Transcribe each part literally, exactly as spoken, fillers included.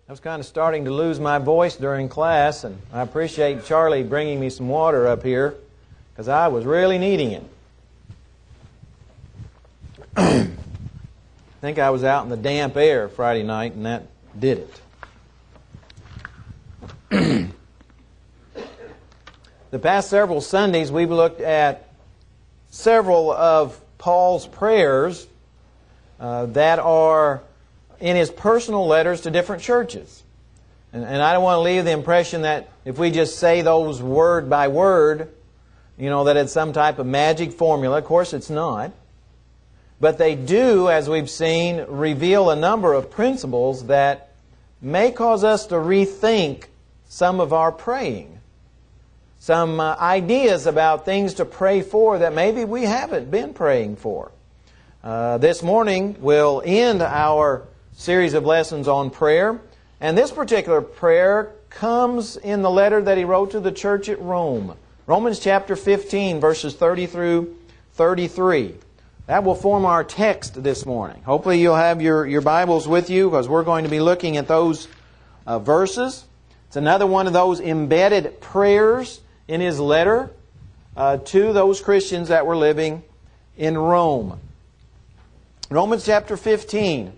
I was kind of starting to lose my voice during class, and I appreciate Charlie bringing me some water up here because I was really needing it. I think I was out in the damp air Friday night, and that did it. The past several Sundays, we've looked at several of Paul's prayers uh, that are in his personal letters to different churches. And, and I don't want to leave the impression that if we just say those word by word, you know, that it's some type of magic formula. Of course it's not. But they do, as we've seen, reveal a number of principles that may cause us to rethink some of our praying. Some uh, ideas about things to pray for that maybe we haven't been praying for. Uh, this morning we'll end our series of lessons on prayer. And this particular prayer comes in the letter that he wrote to the church at Rome. Romans chapter fifteen, verses thirty through thirty-three. That will form our text this morning. Hopefully you'll have your, your Bibles with you because we're going to be looking at those uh, verses. It's another one of those embedded prayers in his letter uh, to those Christians that were living in Rome. Romans chapter fifteen.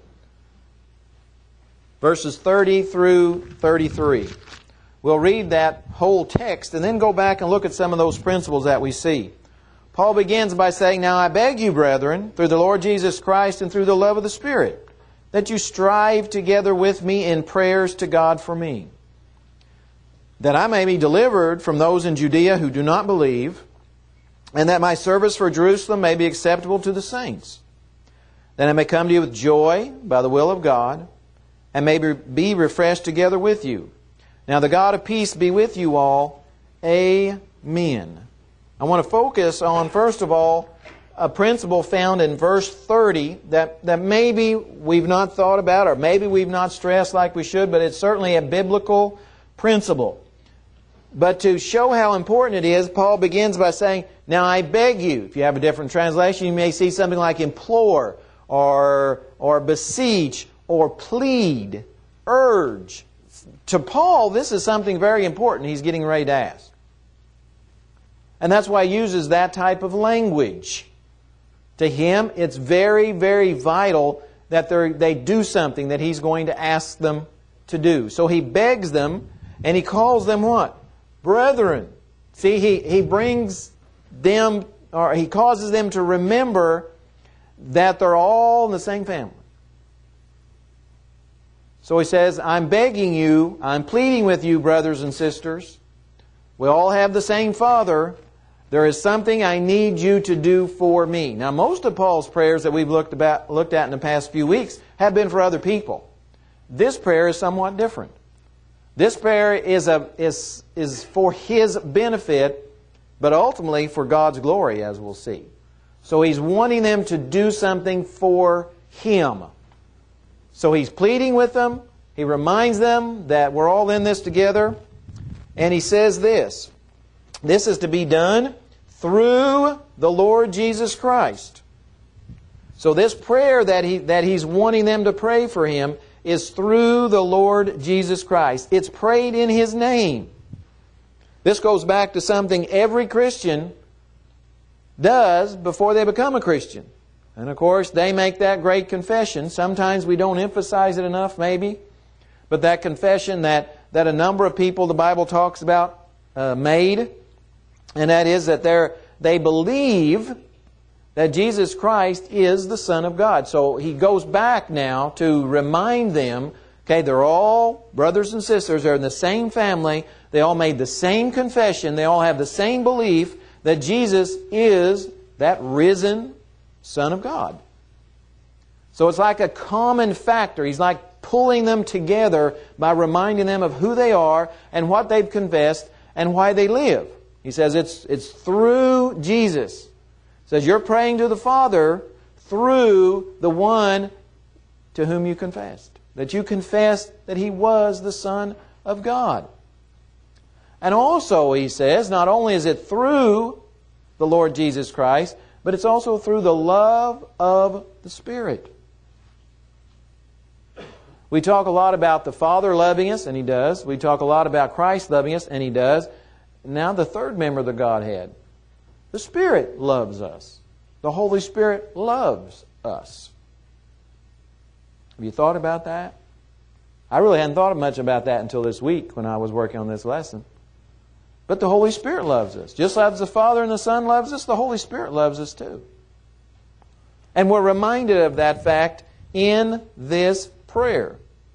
Verses thirty through thirty-three. We'll read that whole text and then go back and look at some of those principles that we see. Paul begins by saying, "Now I beg you, brethren, through the Lord Jesus Christ and through the love of the Spirit, that you strive together with me in prayers to God for me, that I may be delivered from those in Judea who do not believe, and that my service for Jerusalem may be acceptable to the saints, that I may come to you with joy by the will of God, and may be refreshed together with you. Now the God of peace be with you all. Amen." I want to focus on, first of all, a principle found in verse thirty that, that maybe we've not thought about or maybe we've not stressed like we should, but it's certainly a biblical principle. But to show how important it is, Paul begins by saying, "Now I beg you." If you have a different translation, you may see something like implore or, or beseech or plead, urge. To Paul, this is something very important he's getting ready to ask. And that's why he uses that type of language. To him, it's very, very vital that they do something that he's going to ask them to do. So he begs them, and he calls them what? Brethren. See, he, he brings them, or he causes them to remember that they're all in the same family. So he says, "I'm begging you, I'm pleading with you, brothers and sisters. We all have the same Father. There is something I need you to do for me." Now, most of Paul's prayers that we've looked about, looked at in the past few weeks have been for other people. This prayer is somewhat different. This prayer is, a, is, is for his benefit, but ultimately for God's glory, as we'll see. So he's wanting them to do something for him. So he's pleading with them. He reminds them that we're all in this together. And he says this. This is to be done through the Lord Jesus Christ. So this prayer that he that he's wanting them to pray for him is through the Lord Jesus Christ. It's prayed in His name. This goes back to something every Christian does before they become a Christian. And of course, they make that great confession. Sometimes we don't emphasize it enough, maybe. But that confession that, that a number of people the Bible talks about uh, made, and that is that they're, they believe that Jesus Christ is the Son of God. So he goes back now to remind them, okay, they're all brothers and sisters, they're in the same family, they all made the same confession, they all have the same belief that Jesus is that risen Son of God. So it's like a common factor. He's like pulling them together by reminding them of who they are and what they've confessed and why they live. He says it's, it's through Jesus. He says you're praying to the Father through the one to whom you confessed. That you confessed that He was the Son of God. And also, he says, not only is it through the Lord Jesus Christ, but it's also through the love of the Spirit. We talk a lot about the Father loving us, and He does. We talk a lot about Christ loving us, and He does. Now the third member of the Godhead, the Spirit loves us. The Holy Spirit loves us. Have you thought about that? I really hadn't thought much about that until this week when I was working on this lesson. But the Holy Spirit loves us. Just as the Father and the Son loves us, the Holy Spirit loves us too. And we're reminded of that fact in this prayer.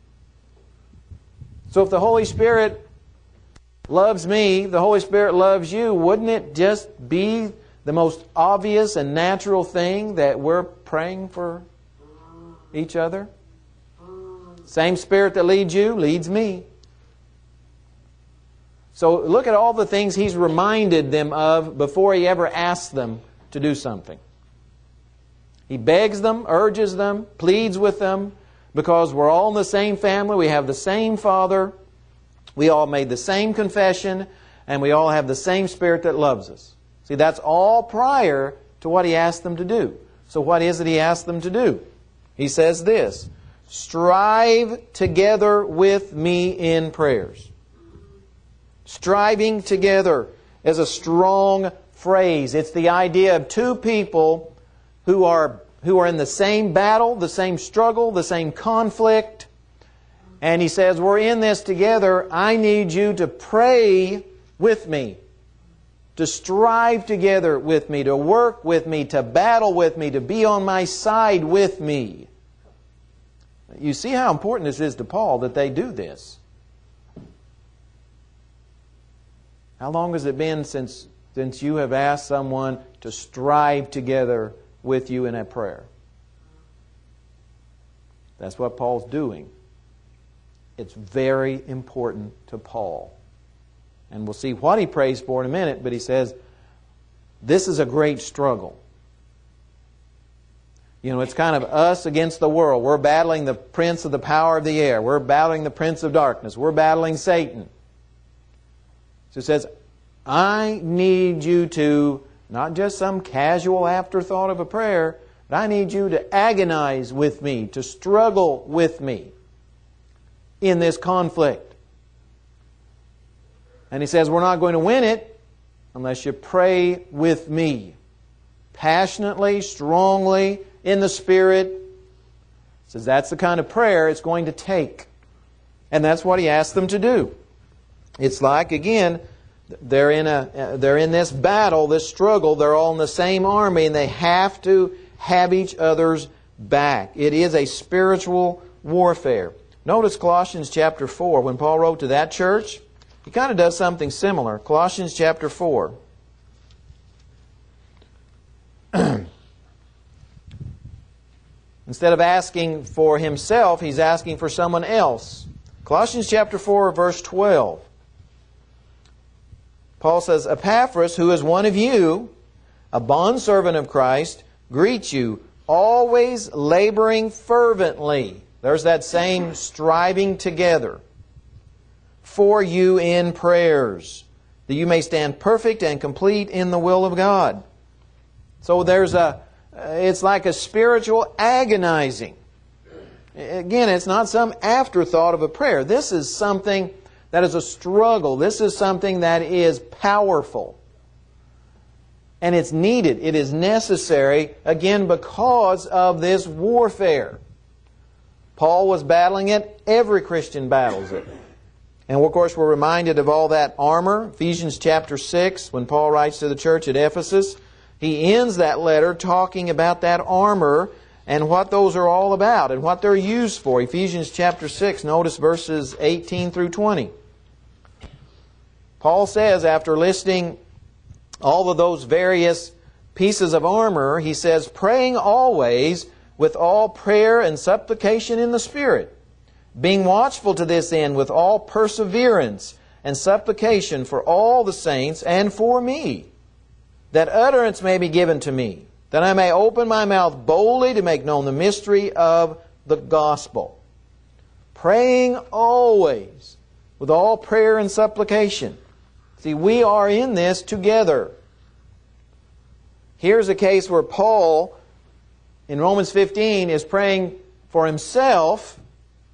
So if the Holy Spirit loves me, the Holy Spirit loves you, wouldn't it just be the most obvious and natural thing that we're praying for each other? Same Spirit that leads you leads me. So look at all the things He's reminded them of before He ever asks them to do something. He begs them, urges them, pleads with them, because we're all in the same family, we have the same Father, we all made the same confession, and we all have the same Spirit that loves us. See, that's all prior to what He asked them to do. So what is it He asked them to do? He says this, strive together with me in prayers. Striving together is a strong phrase. It's the idea of two people who are, who are in the same battle, the same struggle, the same conflict. And he says, we're in this together. I need you to pray with me, to strive together with me, to work with me, to battle with me, to be on my side with me. You see how important this is to Paul that they do this. How long has it been since, since you have asked someone to strive together with you in a prayer? That's what Paul's doing. It's very important to Paul. And we'll see what he prays for in a minute, but he says, this is a great struggle. You know, it's kind of us against the world. We're battling the prince of the power of the air. We're battling the prince of darkness. We're battling Satan. So it says, I need you to, not just some casual afterthought of a prayer, but I need you to agonize with me, to struggle with me in this conflict. And he says, we're not going to win it unless you pray with me. Passionately, strongly, in the Spirit. He says that's the kind of prayer it's going to take. And that's what he asked them to do. It's like, again, they're in a they're in this battle, this struggle. They're all in the same army, and they have to have each other's back. It is a spiritual warfare. Notice Colossians chapter four. When Paul wrote to that church, he kind of does something similar. Colossians chapter four. Instead of asking for himself, he's asking for someone else. Colossians chapter four, verse twelve. Paul says, Epaphras, who is one of you, a bondservant of Christ, greets you, always laboring fervently. There's that same striving together. For you in prayers, that you may stand perfect and complete in the will of God. So there's a, it's like a spiritual agonizing. Again, it's not some afterthought of a prayer. This is something that is a struggle. This is something that is powerful. And it's needed. It is necessary, again, because of this warfare. Paul was battling it. Every Christian battles it. And of course, we're reminded of all that armor. Ephesians chapter six, when Paul writes to the church at Ephesus, he ends that letter talking about that armor and what those are all about and what they're used for. Ephesians chapter six, notice verses eighteen through twenty. Paul says, after listing all of those various pieces of armor, he says, praying always with all prayer and supplication in the Spirit, being watchful to this end with all perseverance and supplication for all the saints and for me, that utterance may be given to me, that I may open my mouth boldly to make known the mystery of the gospel. Praying always with all prayer and supplication. See, we are in this together. Here's a case where Paul, in Romans fifteen, is praying for himself,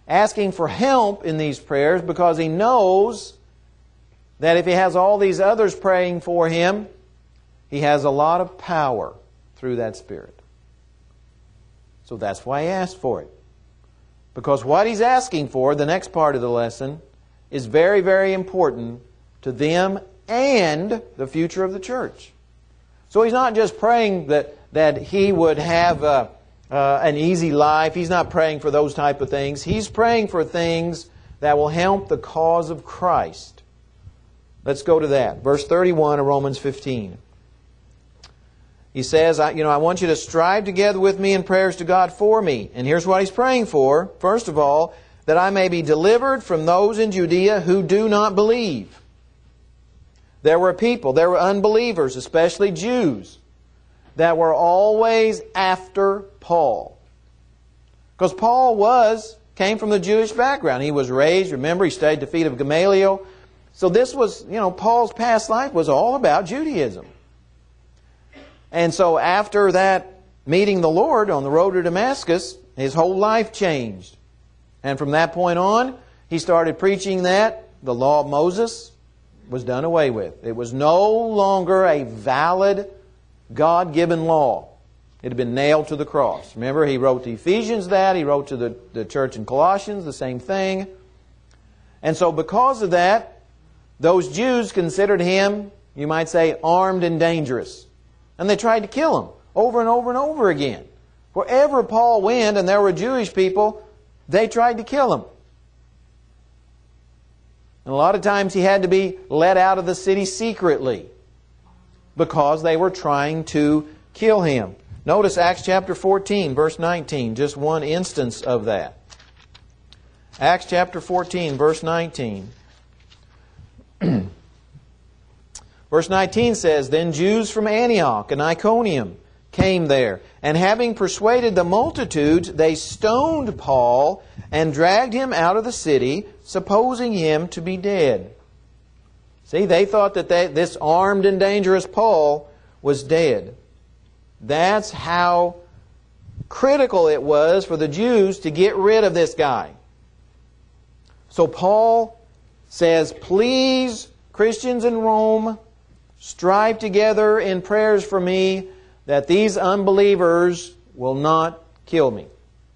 asking for help in these prayers because he knows that if he has all these others praying for him, he has a lot of power through that Spirit. So that's why he asked for it. Because what he's asking for, the next part of the lesson, is very, very important to them and the future of the church. So he's not just praying that, that he would have uh, uh, an easy life. He's not praying for those type of things. He's praying for things that will help the cause of Christ. Let's go to that. Verse thirty-one of Romans fifteen. He says, I, you know, I want you to strive together with me in prayers to God for me. And here's what he's praying for. First of all, that I may be delivered from those in Judea who do not believe. There were people, there were unbelievers, especially Jews, that were always after Paul. Because Paul was, came from the Jewish background. He was raised, remember, he stayed at the feet of Gamaliel. So this was, you know, Paul's past life was all about Judaism. And so after that meeting the Lord on the road to Damascus, his whole life changed. And from that point on, he started preaching that the law of Moses was done away with. It was no longer a valid God-given law. It had been nailed to the cross. Remember, he wrote to Ephesians that. He wrote to the, the church in Colossians the same thing. And so because of that, those Jews considered him, you might say, armed and dangerous. And they tried to kill him over and over and over again. Wherever Paul went and there were Jewish people, they tried to kill him. And a lot of times he had to be let out of the city secretly because they were trying to kill him. Notice Acts chapter fourteen, verse nineteen, just one instance of that. Acts chapter fourteen, verse nineteen. Verse nineteen says, Then Jews from Antioch and Iconium came there, and having persuaded the multitudes, they stoned Paul and dragged him out of the city, supposing him to be dead. See, they thought that they, this armed and dangerous Paul was dead. That's how critical it was for the Jews to get rid of this guy. So Paul says, Please, Christians in Rome, strive together in prayers for me that these unbelievers will not kill me.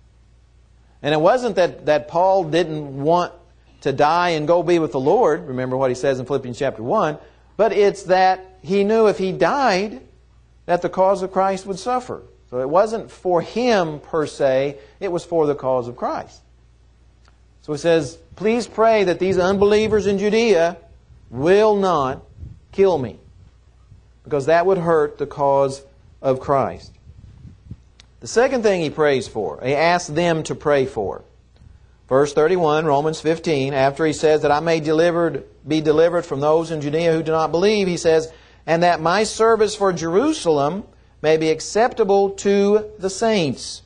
And it wasn't that, that Paul didn't want to die and go be with the Lord. Remember what he says in Philippians chapter one. But it's that he knew if he died, that the cause of Christ would suffer. So it wasn't for him per se, it was for the cause of Christ. So he says, please pray that these unbelievers in Judea will not kill me. Because that would hurt the cause of Christ. The second thing he prays for, he asks them to pray for. Verse thirty-one, Romans fifteen, after he says that I may delivered, be delivered from those in Judea who do not believe, he says, and that my service for Jerusalem may be acceptable to the saints.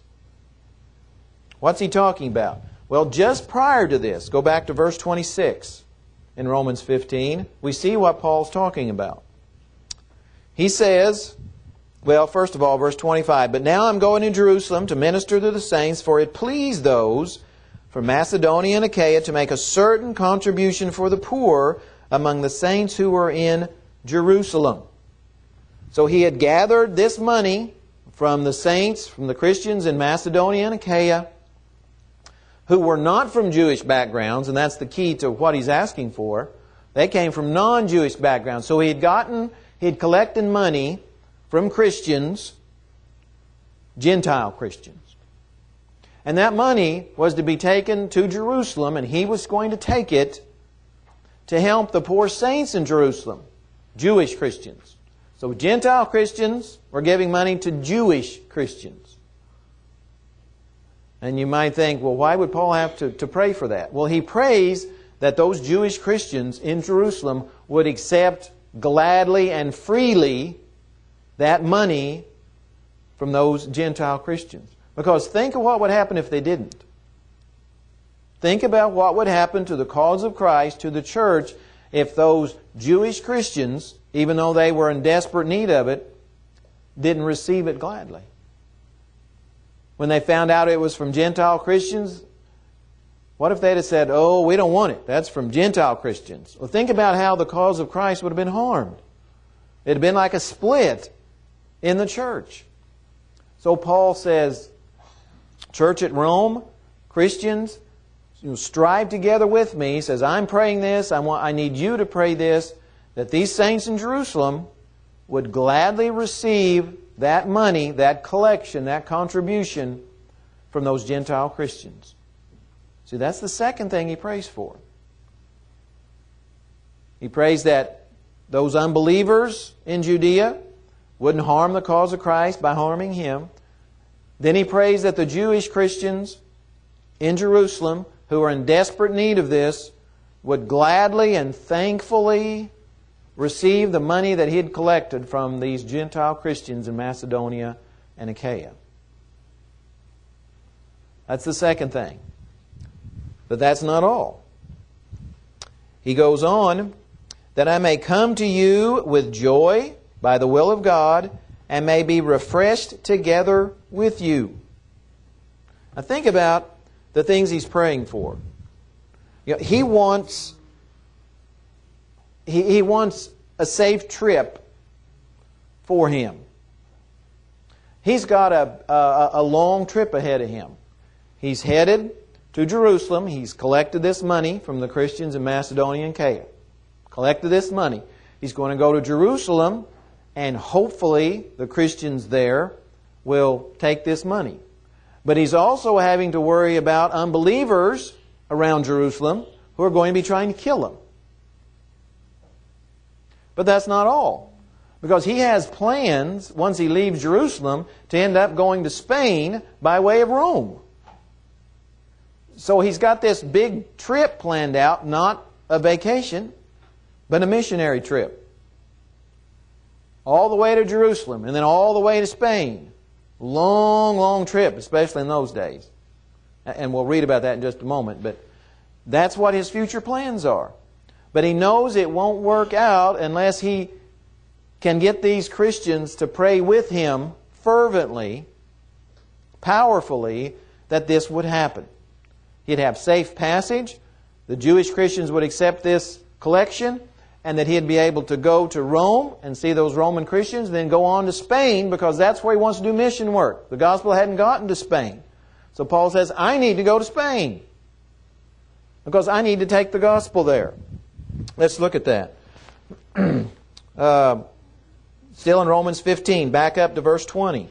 What's he talking about? Well, just prior to this, go back to verse twenty-six in Romans fifteen, we see what Paul's talking about. He says, well, first of all, verse twenty-five, But now I'm going to Jerusalem to minister to the saints, for it pleased those from Macedonia and Achaia to make a certain contribution for the poor among the saints who were in Jerusalem. So he had gathered this money from the saints, from the Christians in Macedonia and Achaia, who were not from Jewish backgrounds, and that's the key to what he's asking for. They came from non-Jewish backgrounds. So he had gotten, he had collected money from Christians, Gentile Christians. And that money was to be taken to Jerusalem, and he was going to take it to help the poor saints in Jerusalem, Jewish Christians. So Gentile Christians were giving money to Jewish Christians. And you might think, well, why would Paul have to, to pray for that? Well, he prays that those Jewish Christians in Jerusalem would accept gladly and freely that money from those Gentile Christians. Because think of what would happen if they didn't. Think about what would happen to the cause of Christ, to the church, if those Jewish Christians, even though they were in desperate need of it, didn't receive it gladly. When they found out it was from Gentile Christians, What if they'd have said, oh, we don't want it. That's from Gentile Christians. Well, think about how the cause of Christ would have been harmed. It would have been like a split in the church. So Paul says, church at Rome, Christians, you know, strive together with me. He says, I'm praying this. I want, I need you to pray this, that these saints in Jerusalem would gladly receive that money, that collection, that contribution from those Gentile Christians. See, that's the second thing he prays for. He prays that those unbelievers in Judea wouldn't harm the cause of Christ by harming him. Then he prays that the Jewish Christians in Jerusalem who are in desperate need of this would gladly and thankfully receive the money that he had collected from these Gentile Christians in Macedonia and Achaia. That's the second thing. But that's not all. He goes on, that I may come to you with joy by the will of God, and may be refreshed together with you. Now think about the things he's praying for. You know, he wants he, he wants a safe trip for him. He's got a, a, a long trip ahead of him. He's headed to Jerusalem. He's collected this money from the Christians in Macedonia and Achaia. Collected this money. He's going to go to Jerusalem, and hopefully the Christians there will take this money. But he's also having to worry about unbelievers around Jerusalem who are going to be trying to kill him. But that's not all. Because he has plans, once he leaves Jerusalem, to end up going to Spain by way of Rome. So he's got this big trip planned out, not a vacation, but a missionary trip. All the way to Jerusalem, and then all the way to Spain. Long, long trip, especially in those days. And we'll read about that in just a moment. But that's what his future plans are. But he knows it won't work out unless he can get these Christians to pray with him fervently, powerfully, that this would happen. He'd have safe passage. The Jewish Christians would accept this collection, and that he'd be able to go to Rome and see those Roman Christians, then go on to Spain, because that's where he wants to do mission work. The gospel hadn't gotten to Spain. So Paul says, I need to go to Spain, because I need to take the gospel there. Let's look at that. uh, still in Romans fifteen, back up to verse twenty.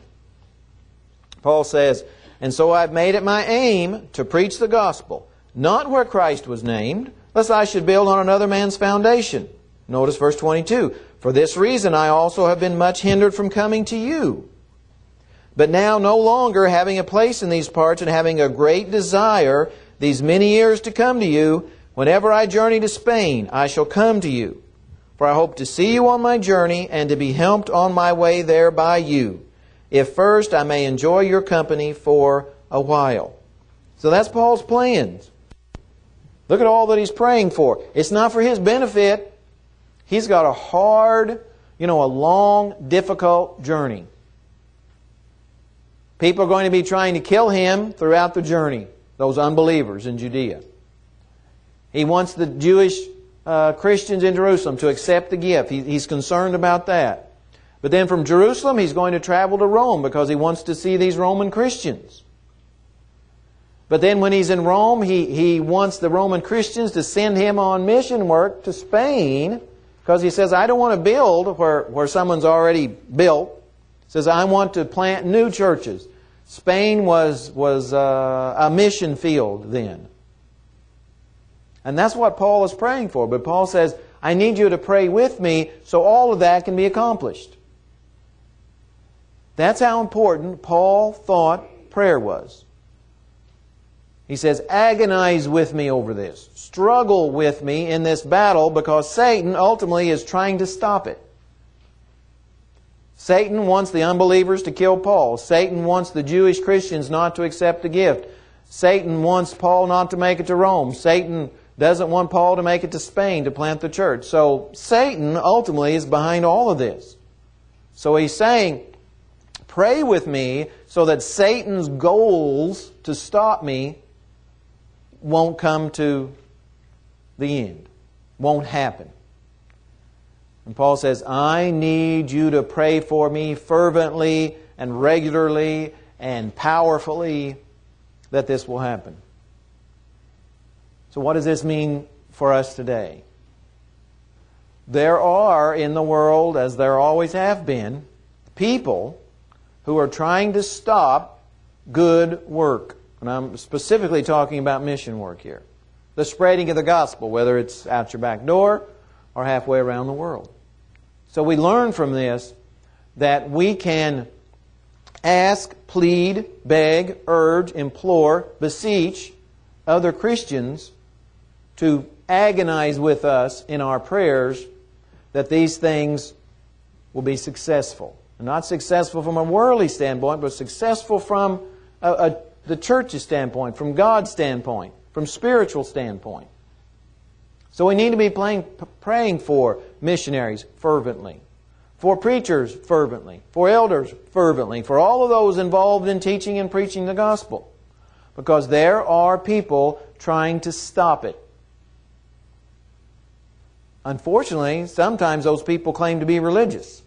Paul says, and so I've made it my aim to preach the gospel, not where Christ was named, lest I should build on another man's foundation. Notice verse twenty-two. For this reason I also have been much hindered from coming to you. But now no longer having a place in these parts, and having a great desire these many years to come to you, whenever I journey to Spain, I shall come to you. For I hope to see you on my journey, and to be helped on my way there by you, if first I may enjoy your company for a while. So that's Paul's plans. Look at all that he's praying for. It's not for his benefit. He's got a hard, you know, a long, difficult journey. People are going to be trying to kill him throughout the journey, those unbelievers in Judea. He wants the Jewish uh, Christians in Jerusalem to accept the gift. He, he's concerned about that. But then from Jerusalem, he's going to travel to Rome because he wants to see these Roman Christians. But then when he's in Rome, he, he wants the Roman Christians to send him on mission work to Spain, because he says, I don't want to build where, where someone's already built. He says, I want to plant new churches. Spain was, was uh, a mission field then. And that's what Paul is praying for. But Paul says, I need you to pray with me so all of that can be accomplished. That's how important Paul thought prayer was. He says, agonize with me over this. Struggle with me in this battle, because Satan ultimately is trying to stop it. Satan wants the unbelievers to kill Paul. Satan wants the Jewish Christians not to accept the gift. Satan wants Paul not to make it to Rome. Satan doesn't want Paul to make it to Spain to plant the church. So Satan ultimately is behind all of this. So he's saying, pray with me so that Satan's goals to stop me won't come to the end. Won't happen. And Paul says, I need you to pray for me fervently and regularly and powerfully that this will happen. So what does this mean for us today? There are in the world, as there always have been, people who are trying to stop good work. And I'm specifically talking about mission work here. The spreading of the gospel, whether it's out your back door or halfway around the world. So we learn from this that we can ask, plead, beg, urge, implore, beseech other Christians to agonize with us in our prayers that these things will be successful. And not successful from a worldly standpoint, but successful from a, a, the church's standpoint, from God's standpoint, from spiritual standpoint. So we need to be playing, praying for missionaries fervently, for preachers fervently, for elders fervently, for all of those involved in teaching and preaching the gospel. Because there are people trying to stop it. Unfortunately, sometimes those people claim to be religious.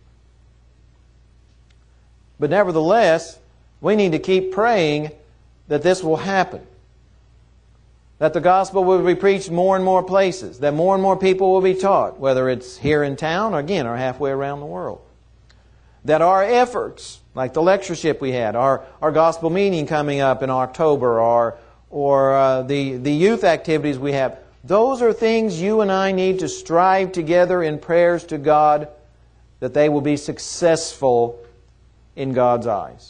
But nevertheless, we need to keep praying that this will happen. That the gospel will be preached more and more places. That more and more people will be taught, whether it's here in town or again, or halfway around the world. That our efforts, like the lectureship we had, our, our gospel meeting coming up in October, or, or uh, the, the youth activities we have, those are things you and I need to strive together in prayers to God that they will be successful in God's eyes.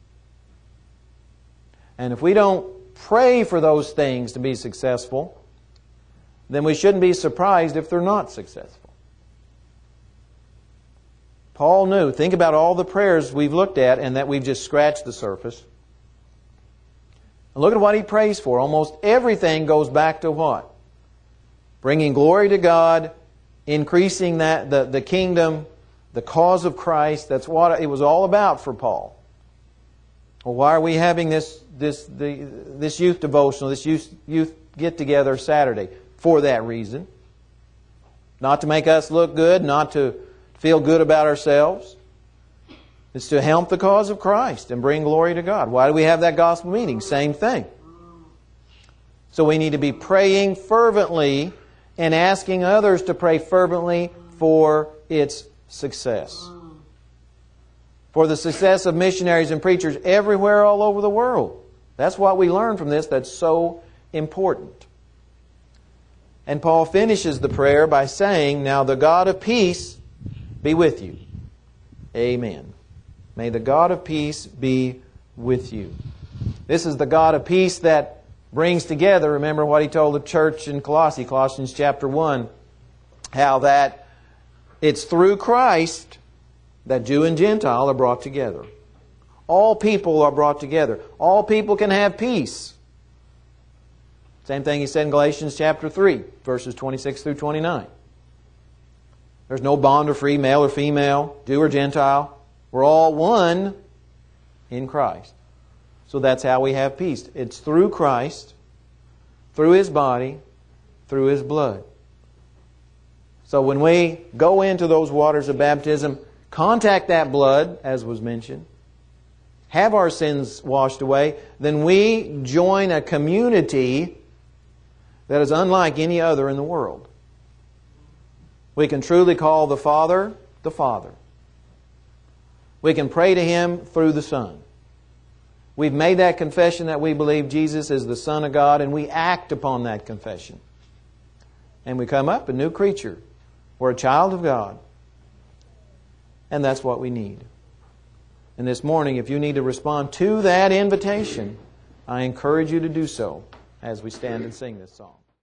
And if we don't pray for those things to be successful, then we shouldn't be surprised if they're not successful. Paul knew. Think about all the prayers we've looked at and that we've just scratched the surface. And look at what he prays for. Almost everything goes back to what? Bringing glory to God, increasing that the, the kingdom, the cause of Christ. That's what it was all about for Paul. Well, why are we having this this the this youth devotional, this youth youth get together Saturday? For that reason. Not to make us look good, not to feel good about ourselves. It's to help the cause of Christ and bring glory to God. Why do we have that gospel meeting? Same thing. So we need to be praying fervently and asking others to pray fervently for its success. For the success of missionaries and preachers everywhere all over the world. That's what we learn from this that's so important. And Paul finishes the prayer by saying, now the God of peace be with you. Amen. May the God of peace be with you. This is the God of peace that brings together, remember what he told the church in Colossae, Colossians chapter one, how that it's through Christ that Jew and Gentile are brought together. All people are brought together. All people can have peace. Same thing he said in Galatians chapter three, verses twenty-six through twenty-nine. There's no bond or free, male or female, Jew or Gentile. We're all one in Christ. So that's how we have peace. It's through Christ, through His body, through His blood. So when we go into those waters of baptism, contact that blood, as was mentioned, have our sins washed away, then we join a community that is unlike any other in the world. We can truly call the Father the Father. We can pray to Him through the Son. We've made that confession that we believe Jesus is the Son of God, and we act upon that confession. And we come up a new creature. We're a child of God. And that's what we need. And this morning, if you need to respond to that invitation, I encourage you to do so as we stand and sing this song.